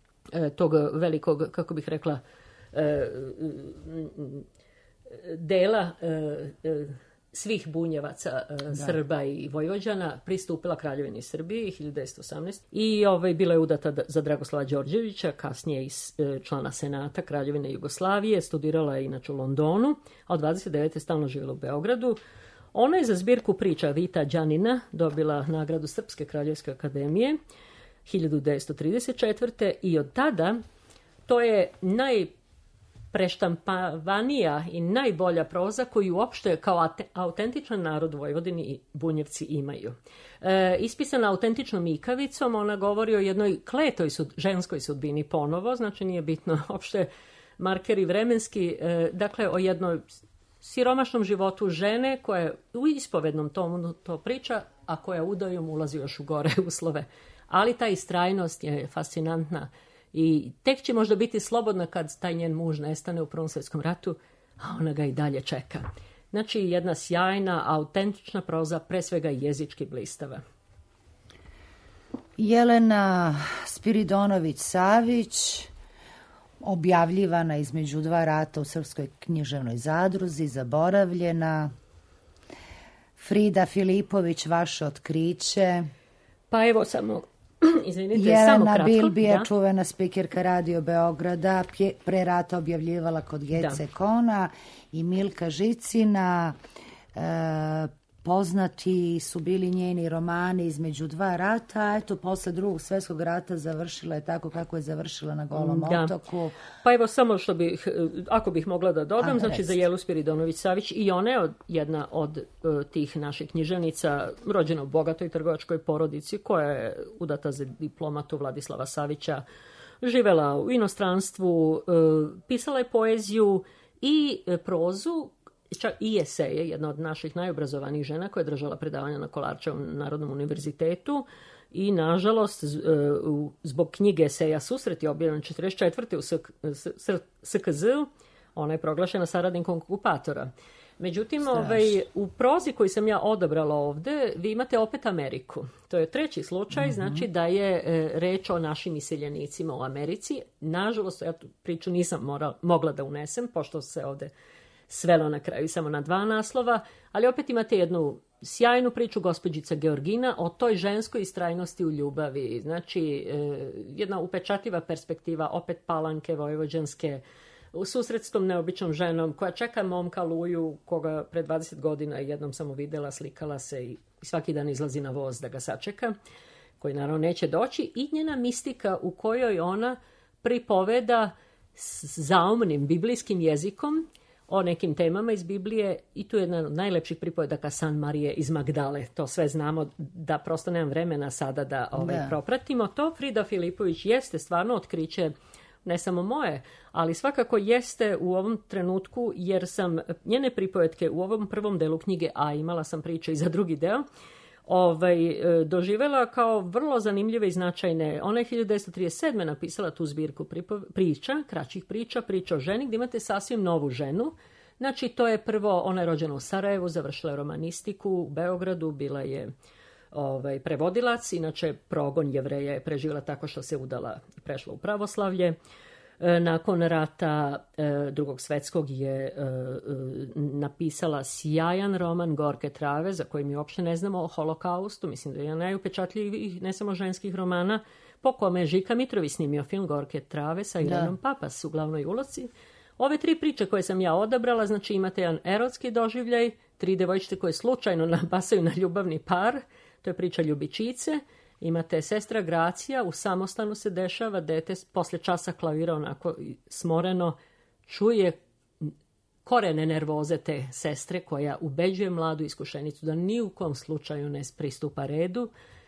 tog velikog, kako bih rekla, dela svih bunjevaca da. Srba i Vojvođana pristupila Kraljevini Srbiji hiljadu devetsto osamnaeste. I ovaj, bila je udata za Dragoslava Đorđevića, kasnije iz člana Senata Kraljevine Jugoslavije, studirala je inače u Londonu, a od dvadeset devete stalno živjela u Beogradu. Ona je za zbirku priča Vita Đanina dobila nagradu Srpske kraljevske akademije hiljadu devetsto trideset četvrte. i od tada to je naj preštampavanija i najbolja proza koju uopšte kao autentičan narod Vojvodini i Bunjevci imaju. E, ispisana autentičnom ikavicom, ona govori o jednoj kletoj sud, ženskoj sudbini ponovo, znači nije bitno uopšte markeri vremenski, e, dakle o jednoj siromašnom životu žene koja u ispovednom tomu to priča, a koja udajom ulazi još u gore uslove. ali ta istrajnost je fascinantna i tek će možda biti slobodna kad taj njen muž nestane u Prvom svjetskom ratu, a ona ga i dalje čeka. Znači, jedna sjajna, autentična proza, pre svega jezički blistava.
Jelena Spiridonović-Savić, objavljivana između dva rata u Srpskoj književnoj zadruzi, zaboravljena. Frida Filipović, Vaše otkriće.
Pa evo samo, izvinite, samo kratko.
Jelena Bilbija,
da.
čuvena spikerka Radio Beograda, pje, pre rata objavljivala kod Gece Kona, i Milka Žicina. E, poznati su bili njeni romani između dva rata, eto, posle Drugog svjetskog rata završila je tako kako je završila na Golom
da.
otoku.
Pa evo samo što bih, ako bih mogla da dodam,
A,
znači
reci.
za Jelu Spiridonović-Savić, i ona je od, jedna od uh, tih naših književnica, rođena u bogatoj trgovačkoj porodici, koja je udata za diplomatu Vladislava Savića, živela u inostranstvu, uh, pisala je poeziju i uh, prozu, čak i eseje, jedna od naših najobrazovanijih žena koja je držala predavanja na Kolarčevom Narodnom univerzitetu i, nažalost, zbog knjige eseja Susret je objavljena četrdeset četvrte u S K Z-u, ona je proglašena saradnikom okupatora. Međutim, ovaj, u prozi koju sam ja odabrala ovde, vi imate opet Ameriku. To je treći slučaj, mm-hmm. znači da je e, reč o našim iseljenicima u Americi. Nažalost, ja tu priču nisam mora, mogla da unesem, pošto se ovde svelo na kraju samo na dva naslova, ali opet imate jednu sjajnu priču Gospođica Georgina o toj ženskoj istrajnosti u ljubavi. Znači, e, jedna upečatljiva perspektiva, opet Palanke vojvođanske, u susret s tom neobičnom ženom koja čeka momka Luju, koga pre dvadeset godina jednom sam videla, slikala se i svaki dan izlazi na voz da ga sačeka, koji naravno neće doći, i njena mistika u kojoj ona pripoveda s zaumnim biblijskim jezikom o nekim temama iz Biblije, i tu je jedna od najlepših pripovedaka San Marije iz Magdale. To sve znamo, da prosto nemam vremena sada da ovaj, da. propratimo. To Frida Filipović jeste stvarno otkriće, ne samo moje, ali svakako jeste u ovom trenutku, jer sam njene pripovetke u ovom prvom delu knjige, a imala sam priče i za drugi deo, ovaj, doživela kao vrlo zanimljive i značajne. Ona je hiljadu devetsto trideset sedme napisala tu zbirku pripo- priča, kraćih priča, priča o ženi, gdje imate sasvim novu ženu. Znači, to je prvo, ona je rođena u Sarajevu, završila je romanistiku u Beogradu, bila je ovaj, prevodilac, inače progon Jevreja je preživjela tako što se udala i prešla u pravoslavlje. Nakon rata Drugog svjetskog je napisala sjajan roman Gorke trave, za koji mi uopšte ne znamo, o holokaustu. Mislim da je jedan najupečatljivijih, ne samo ženskih romana, po kome je Žika Mitrović snimio film Gorke trave sa Irenom Papas u glavnoj ulozi. Ove tri priče koje sam ja odabrala, znači imate jedan erotski doživljaj, tri devojčice koje slučajno napasaju na ljubavni par, to je priča Ljubičice. Imate sestra Gracija, u samostanu se dešava, dete posle časa klavira onako smoreno, čuje korene nervoze te sestre koja ubeđuje mladu iskušenicu da ni u kom slučaju ne pristupa redu,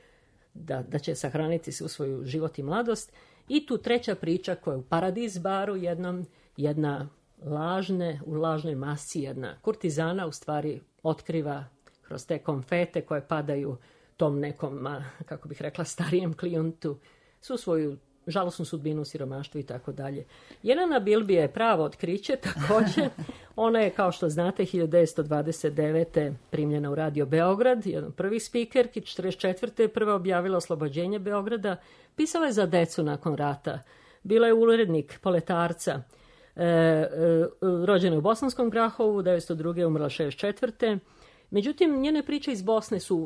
da, da će sahraniti se u svoju život i mladost. I tu treća priča koja je u Paradis baru jednom, jedna lažne, u lažnoj masci, jedna kurtizana u stvari otkriva kroz te konfete koje padaju tom nekom, kako bih rekla, starijem klijentu, su svoju žalosnu sudbinu u siromaštvu i tako dalje. Jelena Bilbija je pravo otkriće također. Ona je, kao što znate, hiljadu devetsto dvadeset devete primljena u Radio Beograd, jedan prvi spikerki, četrdeset četvrte je prva objavila Oslobođenje Beograda, pisala je za decu nakon rata, bila je urednik Poletarca, e, e, rođena u Bosanskom Grahovu, devetsto druge umrla šezdeset četvrte Međutim, njene priče iz Bosne su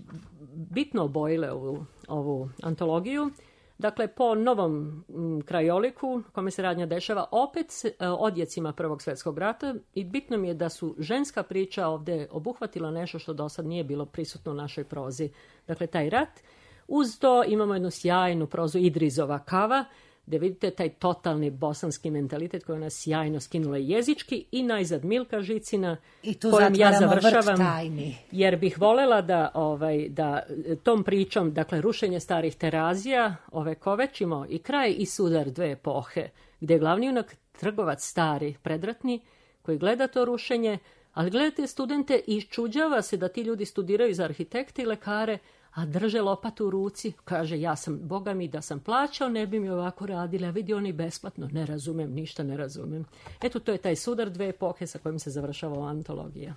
bitno obojile ovu, ovu antologiju. Dakle, po novom m, krajoliku, kome se radnja dešava, opet se, e, odjecima Prvog svjetskog rata, i bitno mi je da su ženska priča ovdje obuhvatila nešto što do sad nije bilo prisutno u našoj prozi. Dakle, taj rat. Uz to imamo jednu sjajnu prozu Idrizova Kava, gdje vidite taj totalni bosanski mentalitet koji ona sjajno skinula jezički, i najzad Milka Žicina, kojom ja završavam, jer bih voljela da, ovaj, da tom pričom, dakle, rušenje starih terazija, ove kovečimo i kraj i sudar dve epohe, gdje je glavni junak trgovac stari, predratni, koji gleda to rušenje, ali gledate studente i iščuđava se da ti ljudi studiraju za arhitekte i lekare, a drže lopatu u ruci. Kaže, ja sam, boga mi, da sam plaćao, ne bi mi ovako radili, a vidi oni besplatno. Ne razumem, ništa ne razumem. Eto, to je taj sudar dve epohe sa kojim se završava ova antologija.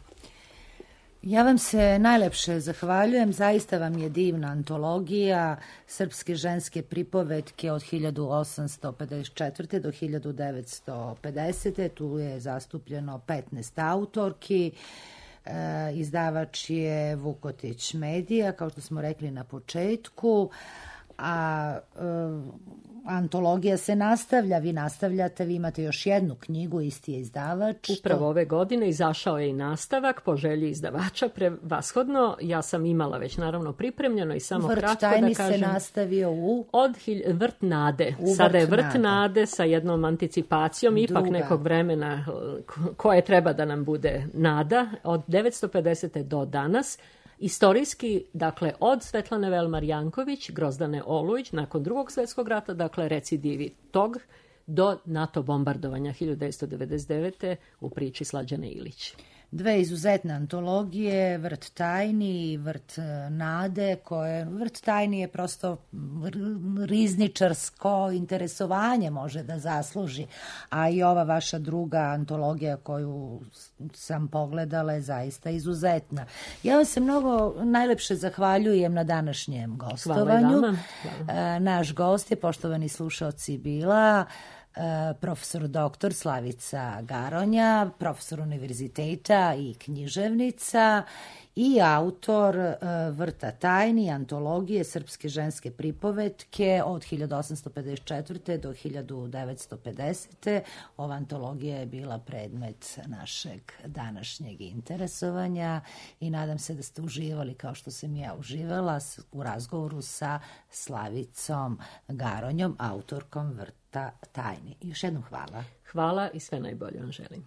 Ja vam se najlepše zahvaljujem, zaista vam je divna antologija srpske ženske pripovetke od hiljadu osamsto pedeset četvrte do hiljadu devetsto pedesete. Tu je zastupljeno petnaest autorki. E, izdavač je Vukotić Medija, kao što smo rekli na početku, a e, antologija se nastavlja, vi nastavljate, vi imate još jednu knjigu, isti je izdavač.
Upravo ove godine izašao je i nastavak po želji izdavača prevashodno. Ja sam imala već naravno pripremljeno i samo
Vrt
kratko
tajni
da kažem.
se nastavio u...
Od hilj... Vrt nade.
U
Sada je
Vrt
Vrt
nade.
nade sa jednom anticipacijom, ipak
Druga.
nekog vremena koje treba da nam bude nada. Od devetsto pedesete do danas. Istorijski, dakle, od Svetlane Velmar Janković, Grozdane Olujić, nakon drugog svjetskog rata, dakle, recidivi tog, do NATO bombardovanja hiljadu devetsto devedeset devete u priči Slađane Ilić.
Dve izuzetne antologije, Vrt tajni i Vrt nade, koje Vrt tajni je prosto rizničarsko interesovanje može da zasluži, a i ova vaša druga antologija koju sam pogledala je zaista izuzetna. Ja vam se mnogo najlepše zahvaljujem na današnjem gostovanju.
Hvala i vama. Hvala.
Naš gost je, poštovani slušaoci, bila profesor doktor Slavica Garonja, profesor univerziteta i književnica i autor Vrta tajni, antologije srpske ženske pripovetke od hiljadu osamsto pedeset četvrte do hiljadu devetsto pedesete. Ova antologija je bila predmet našeg današnjeg interesovanja i nadam se da ste uživali kao što sam ja uživala u razgovoru sa Slavicom Garonjom, autorkom Vrta Ta, tajni. Još jednom hvala.
Hvala i sve najbolje vam želim.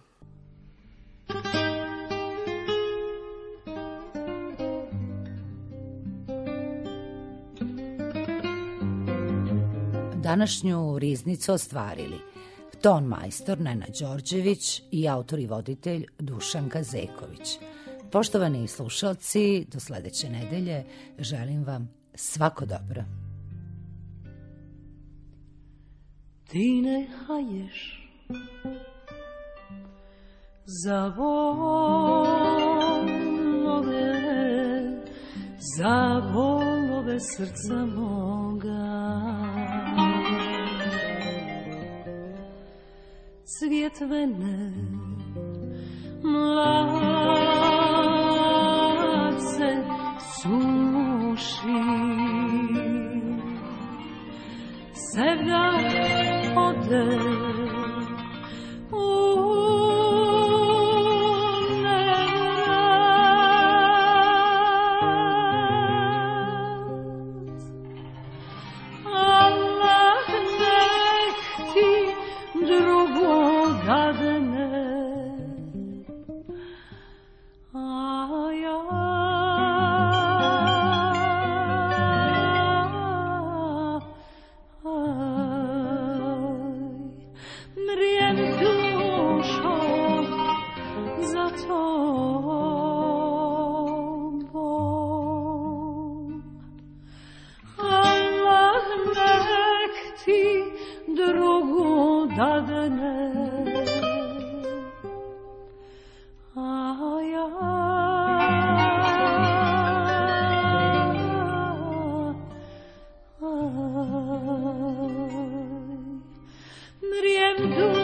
Današnju riznicu ostvarili ton majstor Nena Đorđević i autor i voditelj Dušan Kazeković. Poštovani slušalci, do sledeće nedelje želim vam svako dobro.
Ti ne haješ za volove, za volove srca moga. Cvijet vene mladce suši, sevda ode u nevrat. Allah nek ti drugo dadne, a ja dadne, a ja aj, mrijem dušom